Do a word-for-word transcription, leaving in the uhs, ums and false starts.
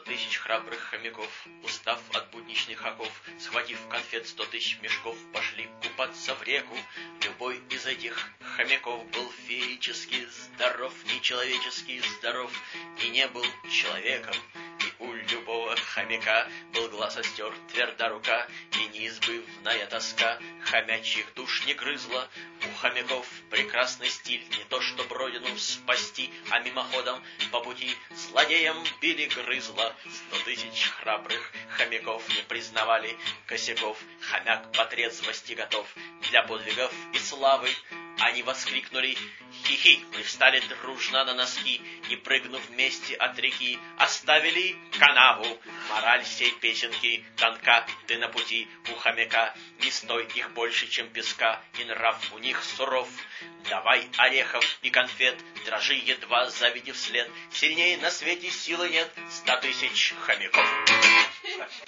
тысяч храбрых хомяков, устав от будничных оков, схватив конфет сто тысяч мешков, пошли купаться в реку. Любой из этих хомяков был феерически здоров, нечеловечески здоров, и не был человеком. И у любого хомяка был глаз остер, тверда рука, и неизбывная тоска хомячьих душ не грызла. У хомяков прекрасный стиль, не то чтоб родину спасти, а мимоходом по пути злодеям били грызла. Сто тысяч храбрых хомяков не признавали косяков, хомяк по трезвости готов для подвигов и славы. Они воскликнули «Хи-хи!», привстали дружно на носки и, прыгнув вместе от реки, оставили канаву. Мораль сей песенки тонка, ты на пути у хомяка, не стой их больше, чем песка, и нрав у них суров. Давай орехов и конфет, дрожи, едва завидев след, сильнее на свете силы нет ста тысяч хомяков.